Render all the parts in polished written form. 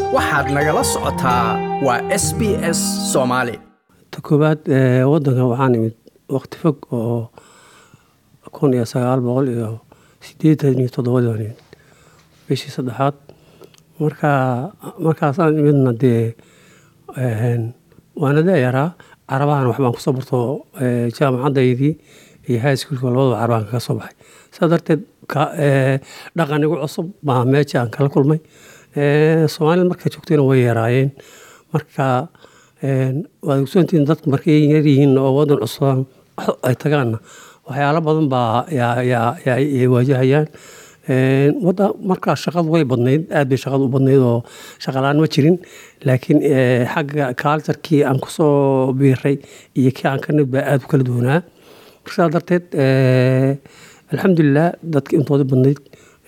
waxaad nagala socotaa waa SBS Soomaali. Koobaad wadanka waxaan imid waqti fog oo 1987 bishii saddexaad markaasaan imidna dee waana yaraa carabahan waxbaan ku soo barto jaamacadaydii iyo high schoolka labadaba carabaan kaga soo baxay sidaa darteed dhaqan igu cusub baa meesha aan kala kulmay. Soomaalida markay joogtayna way yaraayeen marka waad ogsoontihiin dadku markay yar yihiin oo wadan cusub ay tagaanna waxyaalo badan baa ay waajahayaan. Markaa shaqadu way badnayd aad bay shaqadu u badnayd oo shaqalaan ma jirin laakiin xagga culture-kii aan ku soo biiray iyo kii aan ka nimid baa aad u kala duwanaa. Sidaa darteed alxamdulilah dadka intooda badnayd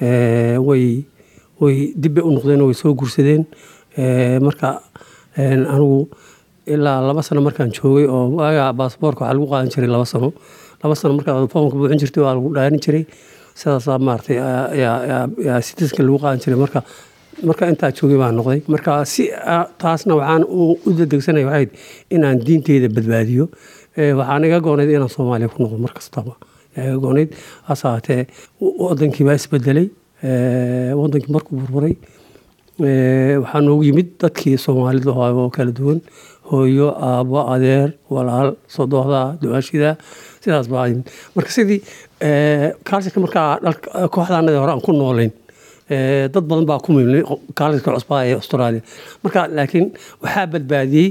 way dib bay u noqdeen oo way soo guursadeen. Marka anigu ilaa 2 sano markaan joogay oo waaga baasaboorka waxaa lagu qaadan jiray 2 sano markaad foomka buuxin jirtay waa lagu dhaarin jiray sidaasaa maaragtay yaa citizenka lagu qaadan jiray marka intaa joogay baan noqday. Marka si taasna waxaan u dedegsanay waxayd inaan diinteyda badbaadiyo. Waxaan iga goonayd inaan Soomaaliya ku noqdo mar kastaba iga goonayd hasaatee wadankii baa isbedelay. Wadankii markuu burburay waxaa noogu yimid dadkii Soomaalida oo kala duwan hooyo aabo adeer walaal sodohda duwaashida sidaas baa marka sidii kaalka markaa kooxdaanada hore aan ku noolayn dad badan baa ku milmay kaalka cusbaa ee Australia marka laakiin waxaa badbaadiyay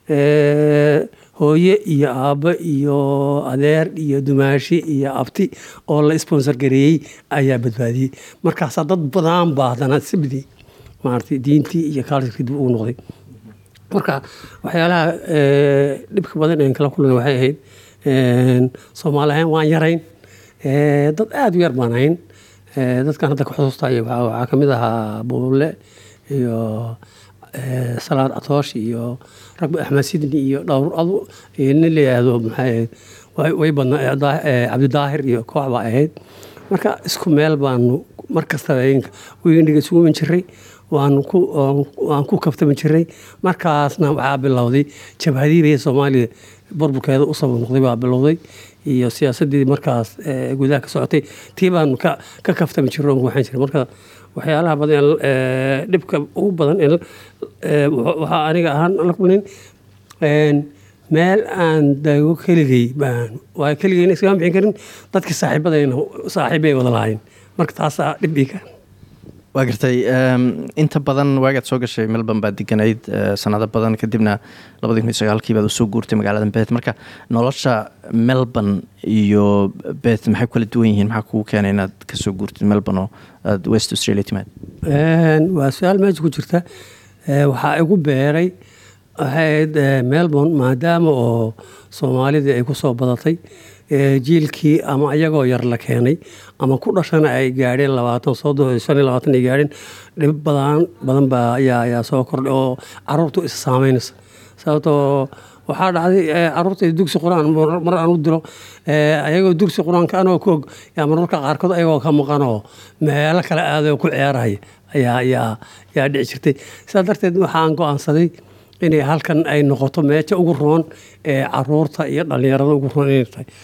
hooyo iyo aabo iyo adeer iyo dumaashi iyo abti oo la sponsor gareeyay ayaa badbaadiyay markaas dad badan baa hadana sibidi maartay diintii iyo kaalka dib u noqday. Marka waxyaalaha dhibka badan ee kala kulmay waxay ahayd Soomaaliya waan yarayn dad aad u yar baan ahayn dadkan hadda ku xusuustay waxaa kamid ahaa Buule iyo Salaad Atoosh iyo Ragbi Axmed Sidni iyo dhowr adu leeyahay maxay way badnaa Cabdi Daahir iyo koox baa ahayd. Marka isku meel baan markasta weeyniga isugu min jiray waan ku kaftami jiray markaasna waxaa bilowday jabhadii Soomaaliya burburkeeda u sabab noqday baa bilowday iyo siyaasadii markaas gudaha ka socotay tii baan ka kaftami jiray waxaan jiray marka waxyaalaha badan dhibka ugu badan waxa aniga ahaan la kulmin meel aan dawo keligay baan waa keligayna iska bixin karin dadkii saaxiibay wada lahayn marka taas dhibiga waa gartay inta badan waagaad soo gashay Melbourne baad deganayd sanado badan kadibna 2009 baad u soo guurtay magaalada Perth marka nolosha Melbourne iyo Perth maxay kala duwan yihiin maxaa kugu keenay inaad ka soo guurtid Melbourne oo aad West Australia timaad waa su'aal meesha ku jirta waxaa igu beeray ahayd Melbourne maadaama oo Soomaalida ay ku soo badatay jiilkii ama ayagoo yar la keenay ama ku dhashana ay gaadheen 25 ay gaadheen dhib badan baa ayaa soo kordhay oo carruurtu is saameynaysa sababtoo waxaa dhacday carruurta dugsi quraan mar aan u diro ayagoo dugsi quraanka anoo koog yaa mararka qaarkood ayagoo ka maqan oo meelo kale aadoo ku ciyaaraya ayaa dhici jirtay sidaa darteed waxaan go'aansaday inay halkan ay noqoto meesha ugu roon ee carruurta iyo dhalinyarada ugu roon inay tahay.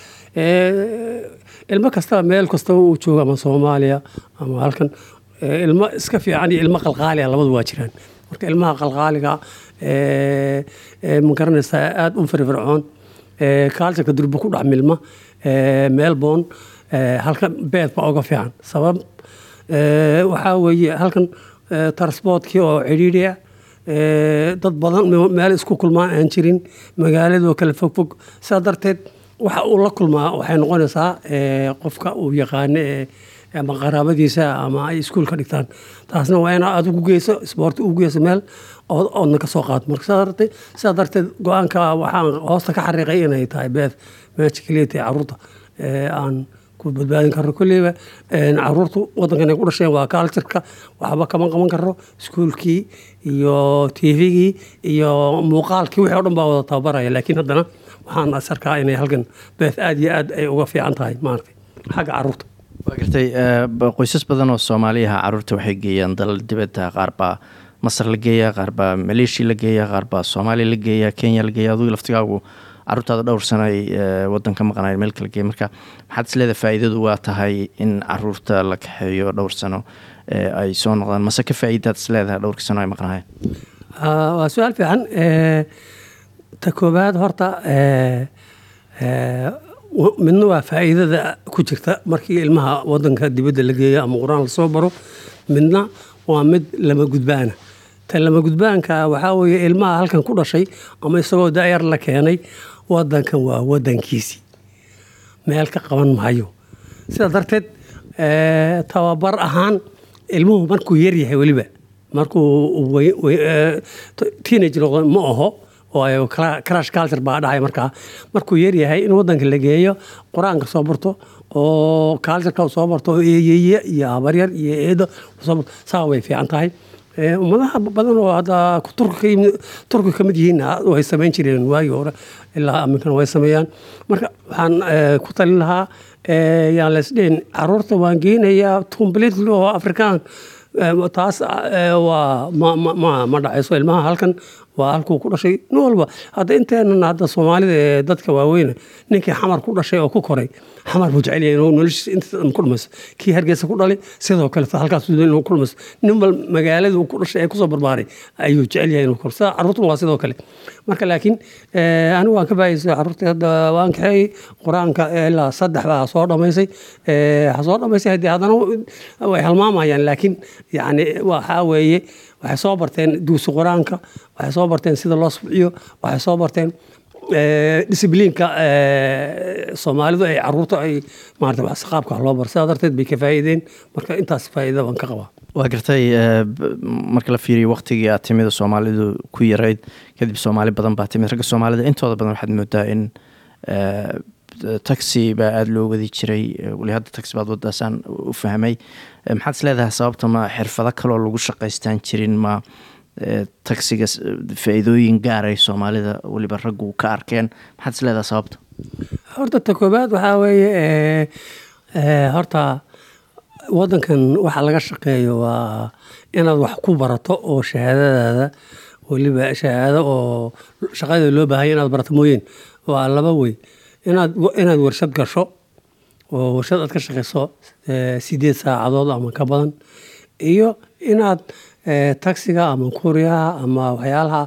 Ilmo kasta meel kasta uu joogo ama Soomaaliya ama halkan ilmo iska fiican iyo ilmo qalqaali ah labadu waa jiraan marka ilmaha qalqaaliga ma garanaysaa aad u firfircoon kaalka durba ku dhax milma Melbourne halkan Perth baa uga fiican sabab waxaa weeye halkan transportkii oo cidhiidhiya dad badan meel isku kulmaan aan jirin magaalada kala fog sidaa darteed waxa uu la kulmaa waxay noqonaysaa qofka uu yaqaan ama qaraabadiisa ama ay iskuul ka dhigtaan taasna waa in aad ugu geyso sport ugu geyso meel oo ka soo qaad marka sidaa darteed go'aanka waxaan hoosta ka xariiqay inay tahay Perth meesha kaliya carruurta aan ku badbaadin karno kulliba carruurtu wadankan ay ku dhasheen waa culture-ka waxba kama qaban karno iskuulkii iyo TV-gii iyo muuqaalkii wixii oo dhan baa wada tababaraya laakiin haddana waxaan asarkaa inay halkan Perth aad iyo aad ay uga fiican tahay maartay xagga carruurta. waa gartay qoysas badan oo Soomaaliya carruurta waxay geeyaan dalal dibadda qaar baa masar la geeyaa, qaar baa maleeshiya la geeyaa, qaar baa soomaaliya la geeyaa, kenya la geeyaa. Adigu laftigaagu caruurtaada dhowr sano ay wadanka maqanaay meel kala geeya. Marka maxaad isleedahay faa'iidadu waa tahay in caruurta la kaxeeyo dhowr sano ay soo noqdaan, mase ka faa'iidaad isleedahay dhowrkii sano ay maqnaayeen? waa su-aal fiican. ta koobaad horta midna waa faa'iidada ku jirta markii ilmaha wadanka dibadda la geeyo ama qur-aan lasoo baro, midna waa mid lama gudbaana. ta lama gudbaanka waxaa weeye ilmaha halkan ku dhashay ama isagoo daayar la keenay wadankan waa wadankiisii, meel ka qaban maayo. sidaa darteed tababar ahaan ilmuhu markuu yaryahay, weliba markuu teenage noqdo ma aho, oo crash culture baa dhacay. markuu yaryahay in wadanka la geeyo, qur-aanka soo barto oo cultureka soo barto, oo eeyeye iyo habaryar iyo eedo soo barto, saa way fiican tahay. ummadaha badan oo hadda turki ka mid yihiin way samayn jireen waagii hore, ilaa aminkana way sameeyaan. marka waxaan ku talin lahaa yaan laysdhihin caruurta waan geenayaa completely oo afrikaan, taas waa ma dhacayso. ilmaha halkan waa halkuu ku dhashay. nin walba hadda inteenan hadda Soomaalida ee dadka waaweyn, ninkii xamar ku dhashay oo ku koray xamar buu jecel yahay inuu noloshiisa inta ku dhumayso. kii Hargeysa ku dhalay sidoo kale halkaas inuu ku dhumayso. nin bal magaalada uu ku dhashay ee kusoo barbaaray ayuu jecel yahay inuu korsa. caruurtu waa sidoo kale. marka laakiin anigu waan ka faa'iideystay caruurta hadda waan kaxeeyey qur-aanka ilaa 3 baa soo dhamaysay. soo dhamaysay haddana way halmaamayaan, laakiin yani waxaa weeye waxay soo barteen duusi qur-aanka, waxay soo barteen sida loo subciyo, waxay soo barteen discibliinka Soomaalidu ay caruurta ay maarta qaabka loo bar. sidaa darteed bay ka faa'iideen. marka intaas faa'iido baan ka qabaa. waa gartay. marka la fiiriyo waqtigii aad timida Soomaalidu ku yarayd, kadib Soomaali badan baa timid. ragga Soomaalida intooda badan waxaad moodaa in taxi baa aada loo wadi jiray. weli hadda taxi baad wadaasaan u fahmay. maxaad isleedahay sababta? ma xirfado kaloo lagu shaqaystaan jirin? ma taxiga faa'iidooyin gaaray Soomaalida weliba raggu ka arkeen? maxaad isleedahay sababta? horta ta koobaad waxaa weeye horta wadankan waxa laga shaqeeyo waa inaad wax ku barato oo shahaadadaada, weliba shahaado oo shaqada loo baahay inaad barato mooyeen waa laba wey. inaad warshad gasho oo warshad aad ka shaqeyso 8 saacadood ama ka badan, iyo inaad taxiga ama kuriyaha ama waxyaalaha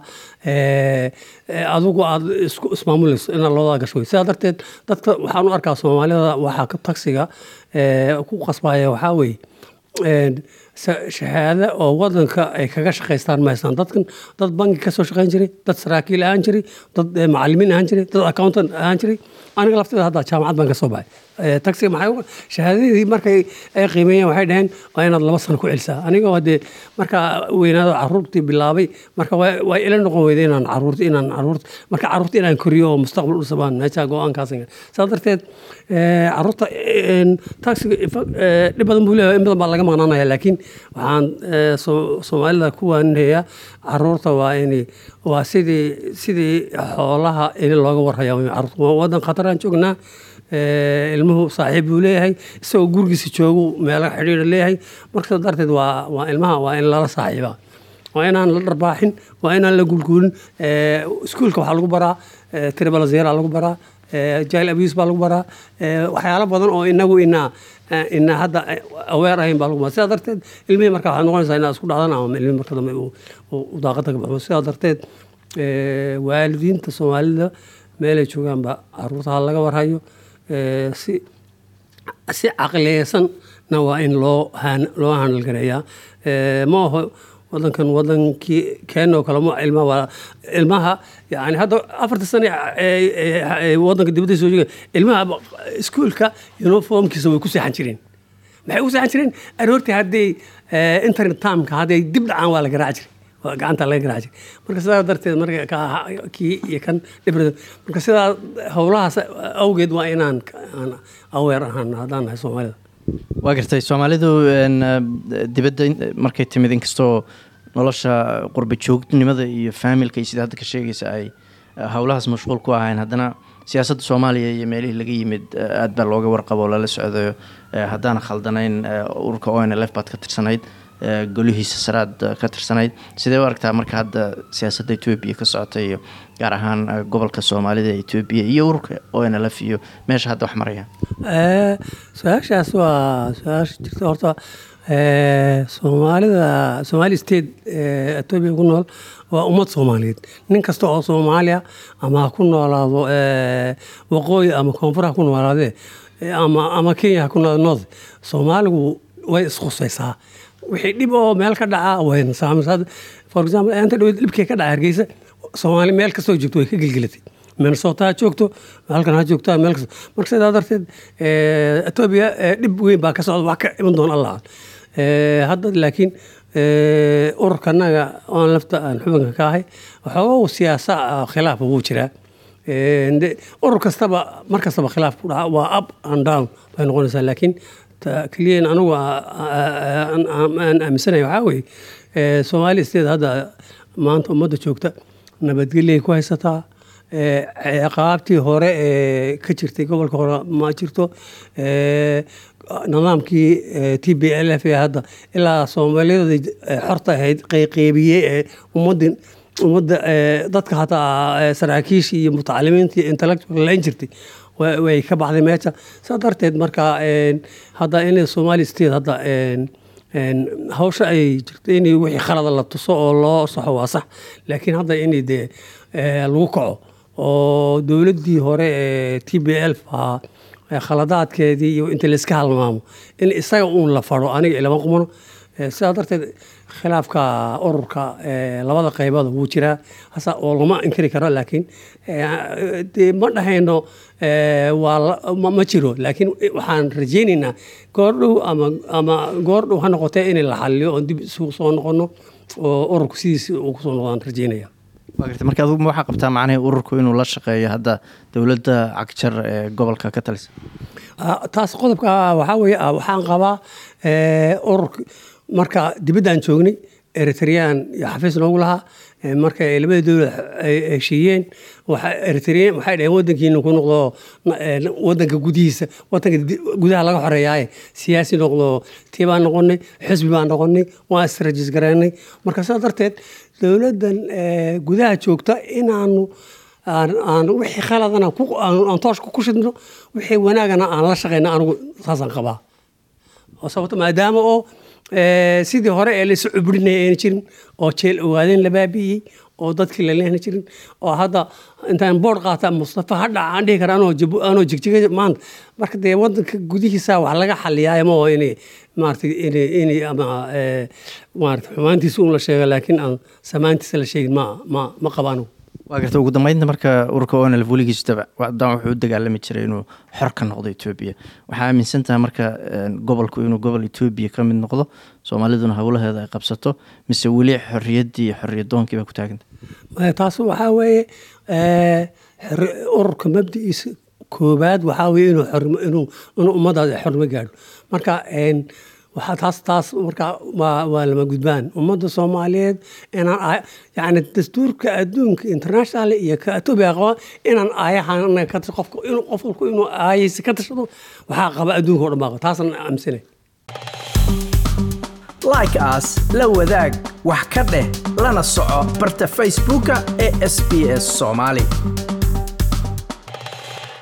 adigu aad ismaamulayso inaad looda gasho. sidaa darteed dadka waxaan u arkaa Soomaalida waxaa taxiga ku qasbaya waxaa weeye shahaado oo wadanka ay kaga shaqaystaan maystaan. dadkan dad bangi ka soo shaqayn jiray, dad saraakiil ahaan jiray, dad macallimiin ahaan jiray, dad accountant ahaan jiray. aniga lafteeda hadda jaamacad baan ka soo baxay. taxiga maxay shahaadadii markay ay qiimeeyeen waxay dhaheen waa inaad 2 sano ku celisaa. anigoo hadee markaa weynaado caruurtii bilaabay, marka way ila noqon weyday inaan caruurta inaan koriyo oo mustaqbal u sabaan meesha go'aankaas. sidaa darteed caruurta taxiga dhib badan buu leeyahay, in badan baa laga maqnaanaya. laakiin waxaan Soomaalida ku waaninayaa caruurta waa sidii xoolaha in looga warhayo. caruurta wadan khatar aan joognaa. ilmuhu saaxiib buu leeyahay, isagoo gurigiisa joogu meelo xidhiidh leeyahay. marka darteed waa ilmaha waa in lala saaxiibaa, waa inaan la dharbaaxin, waa inaan la gulguulin. iskuulka waxaa lagu baraa tribal zero lagu baraa, child abuse baa lagu baraa, waxyaalo badan oo inagu ina hadda aware ahayn baa lagu baraa. sidaa darteed ilmihii marka waxaad noqonaysaa inaad isku dhacdaan ama ilmihii marka dambe uu daaqada ka baxo. sidaa darteed waalidiinta Soomaalida meelay joogaanba caruurta laga warhayo si caqliyeysanna waa in loo handle gareeyaa. ma aho wadankan wadankii keenoo kale ilmaha yani hadda 4 sano wadanka dibadda soo jooga ilmaha iskuulka uniformkiisa way ku seexan jireen. maxay u seexan jireen? aroortii hadday internet timeka hadday dib dhacaan waa la garaaci jiray, gacanta laga garaaci jiray. marka sidaa darteed marka kii iyo kan dhibrada, marka sidaa howlahaas awgeed waa inaan aware ahaan haddaan nahay Soomaalida. waa gartay. Soomaalidu dibadda markay timid, inkastoo nolosha qurba joogtinimada iyo faamilka iyo sida hadda ka sheegaysa ay howlahaas mashquul ku ahayn, haddana siyaasadda Soomaaliya iyo meelihii laga yimid aad baa looga warqabo oo lala socdayo. haddaana khaldanayn ururka ONLF baad ka tirsanayd. golihiisa saraad ka tirsanayd sidee u aragtaa marka hadda siyaasadda Ethiopia ka socota iyo gaar ahaan gobolka Soomaalida Ethiopia iyo ururka ONLF iyo meesha hadda wax maraya su-aashaas waa su-aasha jirta horta Somali state Ethiopia ku nool waa ummad Soomaaliyeed nin kasta oo Soomaaliya ama ku noolaado waqooyi ama koonfur ku noolaade ama Kenya ku noolaado Soomaaligu way isqusaysaa wixii dhib oo meel ka dhaca way saameysaa for example inta dhibkii ka dhaca Hargeysa Soomaali meel kasta oo joogto way ka gilgilatay Minnesota joogto halkan ha joogto meel kasta marka sidaa darteed Ethiopia dhib weyn baa ka socda wax ka iman doon Allah hadda laakiin ururkanaga oo lafta aan xubinka ka ahay waxa siyaasa khilaaf ugu jira urur kastaba markastaba khilaaf ku dhaca waa up and down bay noqonaysaa laakiin kaliyan anigu aan aaminsanahay waxa weeye Somali state hadda maanta ummadda joogta nabadgelyo ku haysataa ciqaabtii hore ka jirtay gobolka hore ma jirto nidaamkii TPLF hadda ilaa Soomaalida xorta ahayd qeybiyay ummadda dadka hataa saraakiisha iyo mutacalimiinta iyo intellectual laan jirtay way ka baxday meesha saa darteed marka hadda in Somali state hadda hawsha ay jirtay in wixii khalad la tuso oo loo saxo waa sax laakiin hadda in lagu kaco oo dawladdii hore TPLF khaladaadkeedii iyo inta la iska halmaamo in isaga uun la faro aniga ilama qumano sidaa darteed khilaafka ururka labada qaybood wuu jiraa hasa oo lama inkiri karo laakiin ma dhahayno ma jiro laakiin waxaan rajaynaynaa goordhow ama goordhow ha noqotee in la xalliyo oo dib isugu soo noqono oo ururku sidiisa uu kusoo noqdaan rajaynaya marka adigu waxaa qabtaa macnaheedu ururku inuu la shaqeeyo hadda dowladda cagjar ee gobolka ka talisa taas qodobka waxaa weeye waxaan qabaa ururka marka dibadda aan joognay Eritrean iyo xafiis noogu lahaa marka labada dawlad ay heshiiyeen Eritrean waxay dhaheen wadankiina ku noqdo wadanka gudihiisa wadanka gudaha laga xoreeyay siyaasi noqdo tiibaan noqonay xisbi baan noqonay waa strategies garanay marka sidaa darteed dawladdan gudaha joogta inaanu aan wixii khaladana aan tooshka ku shidno wixii wanaagana aan la shaqeyno anigu saasaan qabaa oo sababta maadaama oo sidii hore la soo cubrinay aan jirin oo jeel ogaadeen la baabiyay oo dadkii la leeyahay jirin oo hadda intaan board qaata Mustafa hadda aan dhigi karaan oo jigjiga maanta marka wadanka gudihiisa wax laga xaliyay ma oo inay ama xumaantiisa uu la sheego laakiin aan samaantiisa la sheegin ma qabaano waa garta ugu dambeynta marka ururka ONLF weligiisaba wadaan wuxuu dagaalami jiray inuu xor ka noqdo Ethiopia waxa aaminsan tahay marka gobolku inuu gobol Ethiopia ka mid noqdo Soomaaliduna hawlaheeda ay qabsato mise weli xorriyadii xorriyadoonkii ba ku taagantay taas waxa weeye ururka mabdiisa koobaad waxa weeye inuu ummadda xornimo gaadho marka waxaa taas marka waa lama gudbaan ummadda Soomaaliyeed inaan yani dastuurka adduunka international iyo ka Ethiopia qaba inaan aayahan ka qofku inuu aayaysi ka tashado waxaa qaba adduunka oo dhan taasna aaminsanay like us la wadaag wax ka dheh lana soco barta Facebook ee SBS Somali